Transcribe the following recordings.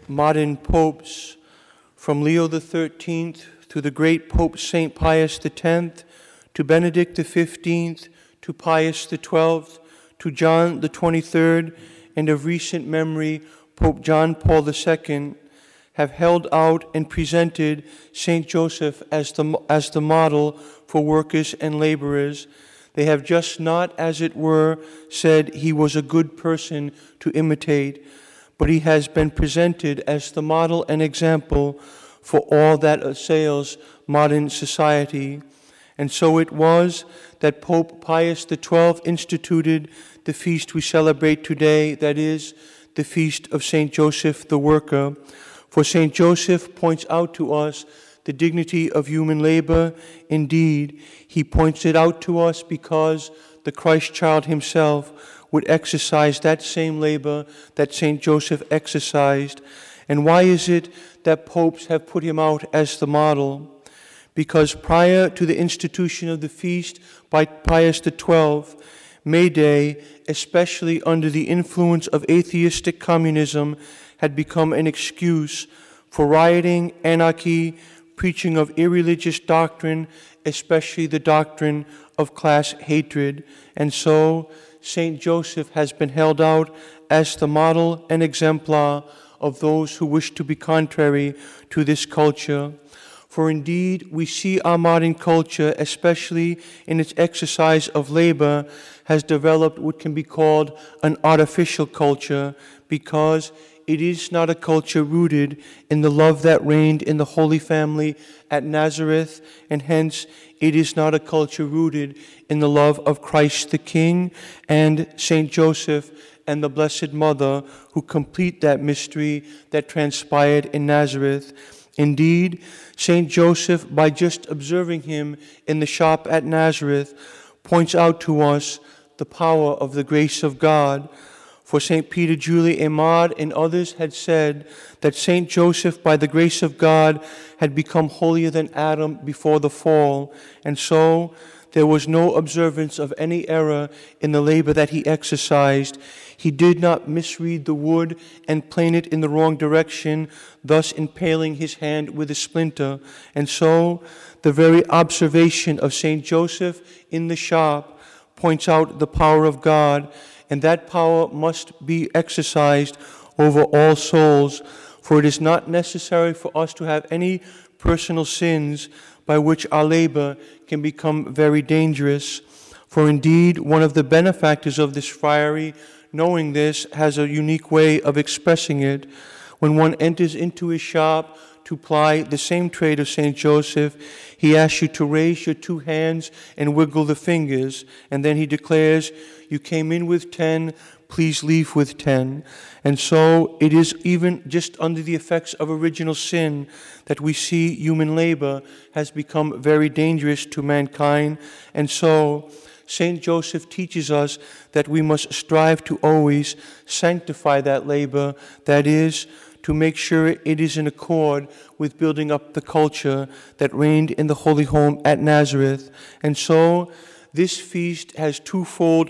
modern popes, from Leo XIII to the great Pope St. Pius X, to Benedict XV, to Pius XII, to John XXIII, and of recent memory, Pope John Paul II, have held out and presented St. Joseph as the model for workers and laborers. They have just not, as it were, said he was a good person to imitate, but he has been presented as the model and example for all that assails modern society. And so it was that Pope Pius XII instituted the feast we celebrate today, that is, the feast of St. Joseph the Worker. For St. Joseph points out to us the dignity of human labor. Indeed, he points it out to us because the Christ child himself would exercise that same labor that St. Joseph exercised. And why is it that popes have put him out as the model? Because prior to the institution of the feast by Pius XII, May Day, especially under the influence of atheistic communism, had become an excuse for rioting, anarchy, preaching of irreligious doctrine, especially the doctrine of class hatred. And so, St. Joseph has been held out as the model and exemplar of those who wish to be contrary to this culture. For indeed, we see our modern culture, especially in its exercise of labor, has developed what can be called an artificial culture, because it is not a culture rooted in the love that reigned in the Holy Family at Nazareth, and hence it is not a culture rooted in the love of Christ the King and St. Joseph and the Blessed Mother, who complete that mystery that transpired in Nazareth. Indeed, St. Joseph, by just observing him in the shop at Nazareth, points out to us the power of the grace of God. For St. Peter Julie Aymard and others had said that St. Joseph, by the grace of God, had become holier than Adam before the fall, and so there was no observance of any error in the labor that he exercised. He did not misread the wood and plane it in the wrong direction, thus impaling his hand with a splinter. And so the very observation of St. Joseph in the shop points out the power of God, and that power must be exercised over all souls, for it is not necessary for us to have any personal sins by which our labor can become very dangerous. For indeed, one of the benefactors of this friary, knowing this, has a unique way of expressing it. When one enters into his shop to ply the same trade of St. Joseph, he asks you to raise your two hands and wiggle the fingers, and then he declares, "You came in with 10, please leave with 10. And so it is even just under the effects of original sin that we see human labor has become very dangerous to mankind. And so St. Joseph teaches us that we must strive to always sanctify that labor, that is, to make sure it is in accord with building up the culture that reigned in the Holy Home at Nazareth. And so this feast has a twofold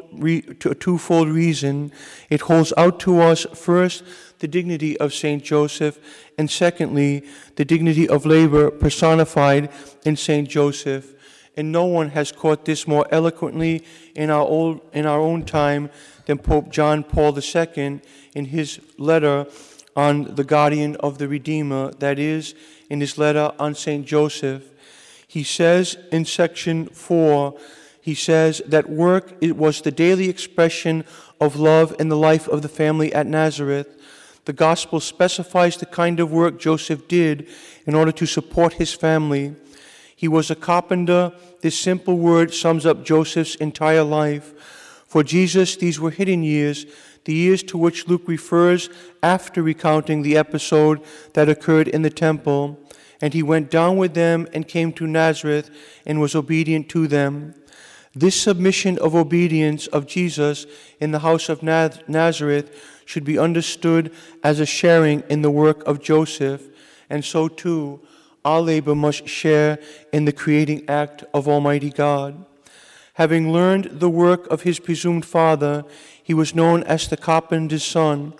reason. It holds out to us, first, the dignity of St. Joseph, and secondly, the dignity of labor personified in St. Joseph. And no one has caught this more eloquently in our own time than Pope John Paul II in his letter on the guardian of the Redeemer, that is, in his letter on St. Joseph. He says in section 4, he says that work, it was the daily expression of love in the life of the family at Nazareth. The gospel specifies the kind of work Joseph did in order to support his family. He was a carpenter. This simple word sums up Joseph's entire life. For Jesus, these were hidden years, the years to which Luke refers after recounting the episode that occurred in the temple. And he went down with them and came to Nazareth and was obedient to them. This submission of obedience of Jesus in the house of Nazareth should be understood as a sharing in the work of Joseph, and so too our labor must share in the creating act of Almighty God. Having learned the work of his presumed father, he was known as the carpenter's son.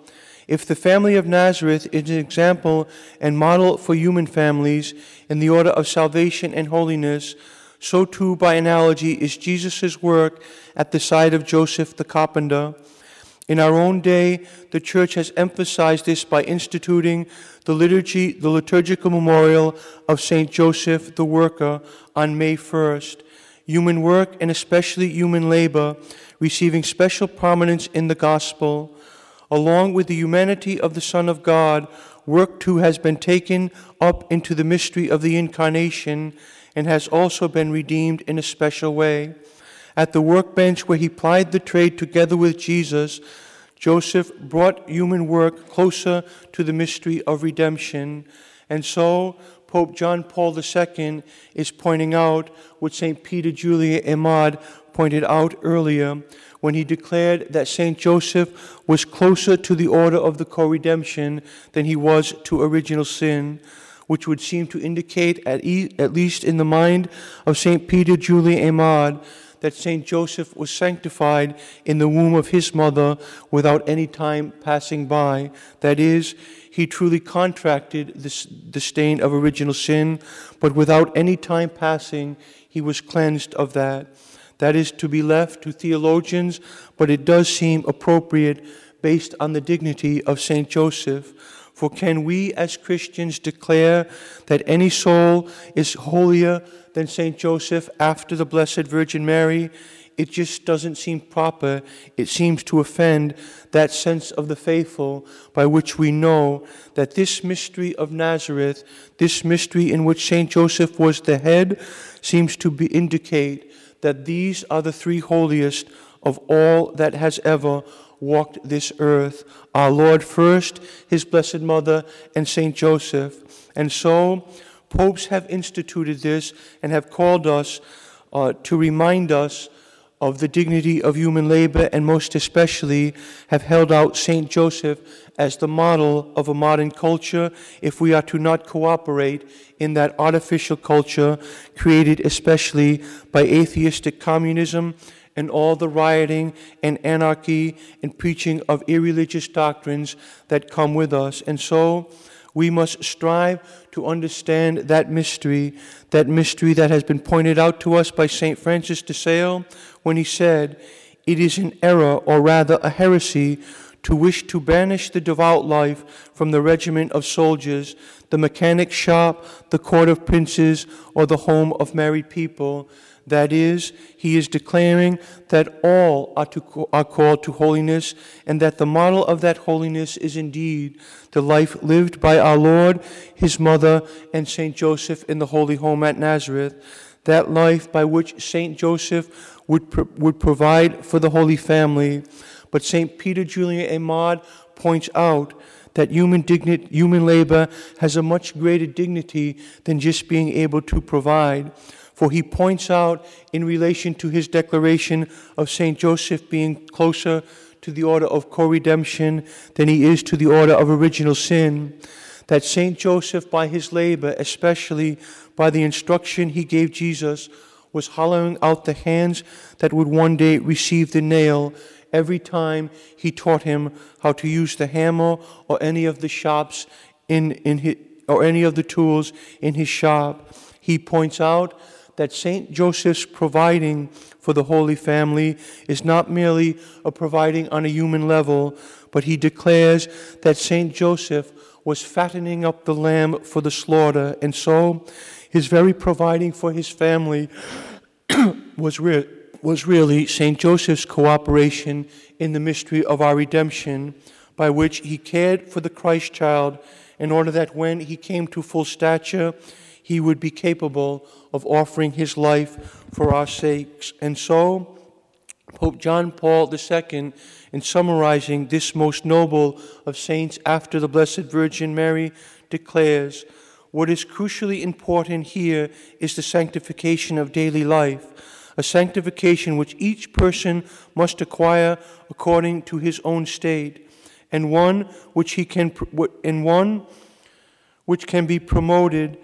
If the family of Nazareth is an example and model for human families in the order of salvation and holiness, so too, by analogy, is Jesus' work at the side of Joseph the carpenter. In our own day, the Church has emphasized this by instituting the liturgical memorial of St. Joseph the Worker on May 1st. Human work, and especially human labor, receiving special prominence in the Gospel. Along with the humanity of the Son of God, work too has been taken up into the mystery of the Incarnation and has also been redeemed in a special way. At the workbench where he plied the trade together with Jesus, Joseph brought human work closer to the mystery of redemption. And so, Pope John Paul II is pointing out what St. Peter Julian Aymar pointed out earlier when he declared that St. Joseph was closer to the order of the co-redemption than he was to original sin, which would seem to indicate, at least in the mind of St. Peter Julian Aymar, that St. Joseph was sanctified in the womb of his mother without any time passing by. That is, he truly contracted the stain of original sin, but without any time passing, he was cleansed of that. That is to be left to theologians, but it does seem appropriate based on the dignity of St. Joseph. For can we as Christians declare that any soul is holier than St. Joseph after the Blessed Virgin Mary? It just doesn't seem proper. It seems to offend that sense of the faithful by which we know that this mystery of Nazareth, this mystery in which St. Joseph was the head, seems to indicate that these are the three holiest of all that has ever walked this earth. Our Lord first, His Blessed Mother, and St. Joseph. And so, popes have instituted this and have called us to remind us of the dignity of human labor, and most especially have held out St. Joseph as the model of a modern culture if we are to not cooperate in that artificial culture created especially by atheistic communism and all the rioting and anarchy and preaching of irreligious doctrines that come with us. And so we must strive to understand that mystery that has been pointed out to us by St. Francis de Sales when he said, "It is an error, or rather a heresy, to wish to banish the devout life from the regiment of soldiers, the mechanic shop, the court of princes, or the home of married people." That is, he is declaring that all are called to holiness, and that the model of that holiness is indeed the life lived by our Lord, His Mother, and St. Joseph in the Holy Home at Nazareth, that life by which St. Joseph would provide for the Holy Family. But St. Peter Julian Aymar points out that human labor has a much greater dignity than just being able to provide. For he points out, in relation to his declaration of St. Joseph being closer to the order of co-redemption than he is to the order of original sin, that St. Joseph, by his labor, especially by the instruction he gave Jesus, was hollowing out the hands that would one day receive the nail every time he taught him how to use the hammer or any of the shops or any of the tools in his shop. He points out that St. Joseph's providing for the Holy Family is not merely a providing on a human level, but he declares that St. Joseph was fattening up the lamb for the slaughter, and so his very providing for his family was really St. Joseph's cooperation in the mystery of our redemption, by which he cared for the Christ child in order that when he came to full stature, he would be capable of offering his life for our sakes. And so, Pope John Paul II, in summarizing this most noble of saints after the Blessed Virgin Mary, declares, "What is crucially important here is the sanctification of daily life, a sanctification which each person must acquire according to his own state, and one which can be promoted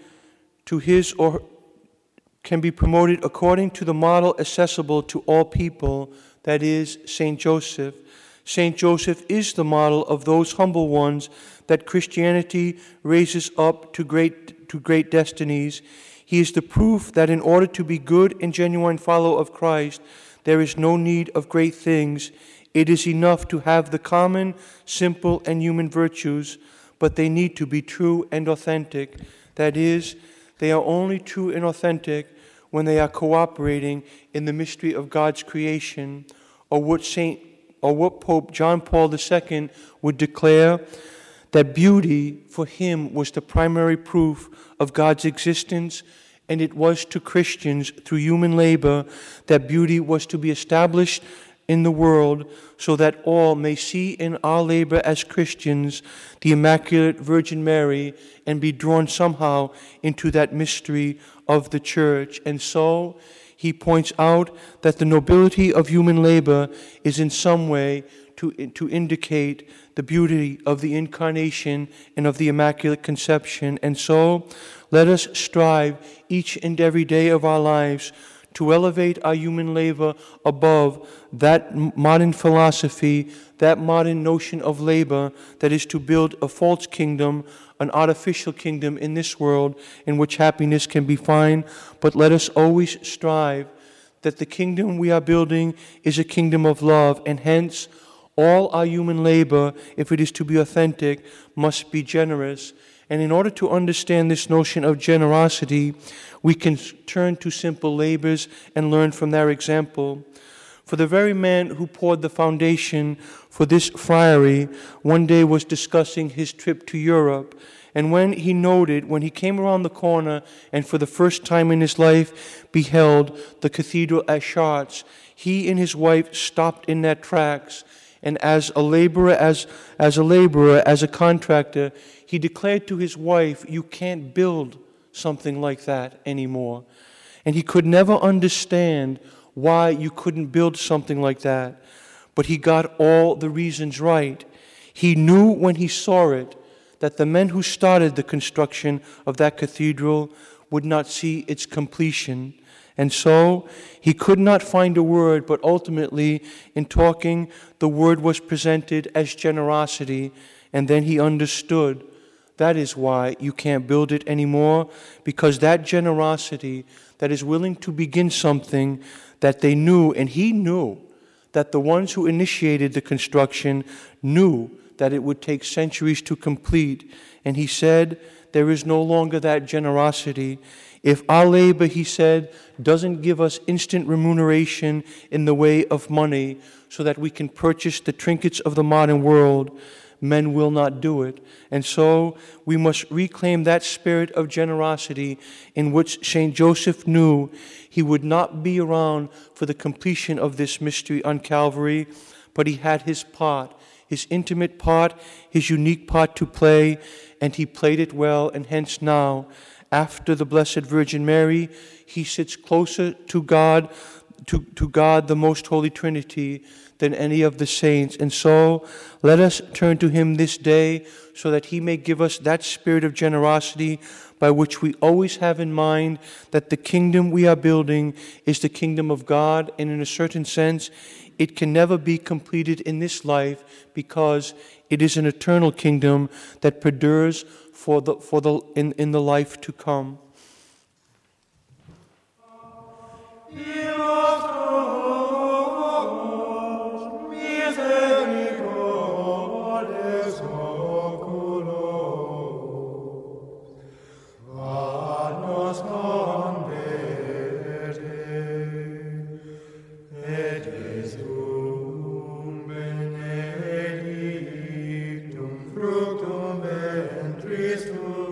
according to the model accessible to all people, that is, St. Joseph. Saint Joseph is the model of those humble ones that Christianity raises up to great destinies. He is the proof that in order to be good and genuine follower of Christ, there is no need of great things. It is enough to have the common, simple, and human virtues, but they need to be true and authentic. That is, they are only true and authentic when they are cooperating in the mystery of God's creation, or what Pope John Paul II would declare, that beauty for him was the primary proof of God's existence, and it was to Christians through human labor that beauty was to be established in the world, so that all may see in our labor as Christians the Immaculate Virgin Mary and be drawn somehow into that mystery of the Church. And so he points out that the nobility of human labor is in some way to indicate the beauty of the Incarnation and of the Immaculate Conception. And so let us strive each and every day of our lives to elevate our human labor above that modern philosophy, that modern notion of labor that is to build a false kingdom, an artificial kingdom in this world in which happiness can be found. But let us always strive that the kingdom we are building is a kingdom of love, and hence all our human labor, if it is to be authentic, must be generous. And in order to understand this notion of generosity, we can turn to simple labors and learn from their example. For the very man who poured the foundation for this friary one day was discussing his trip to Europe. And when he came around the corner and for the first time in his life beheld the cathedral at Chartres, he and his wife stopped in their tracks. And as a laborer, as a contractor, he declared to his wife, "You can't build something like that anymore." And he could never understand why you couldn't build something like that. But he got all the reasons right. He knew when he saw it that the men who started the construction of that cathedral would not see its completion. And so he could not find a word, but ultimately, in talking, the word was presented as generosity, and then he understood that is why you can't build it anymore, because that generosity that is willing to begin something that they knew, and he knew that the ones who initiated the construction knew that it would take centuries to complete, and he said, there is no longer that generosity. If our labor, he said, doesn't give us instant remuneration in the way of money so that we can purchase the trinkets of the modern world, men will not do it. And so we must reclaim that spirit of generosity in which St. Joseph knew he would not be around for the completion of this mystery on Calvary, but he had his part, his intimate part, his unique part to play, and he played it well, and hence now, after the Blessed Virgin Mary, he sits closer to God, to God, the Most Holy Trinity, than any of the saints. And so let us turn to him this day so that he may give us that spirit of generosity by which we always have in mind that the kingdom we are building is the kingdom of God, and in a certain sense, it can never be completed in this life because it is an eternal kingdom that perdures in the life to come. Fructum ventris tuum,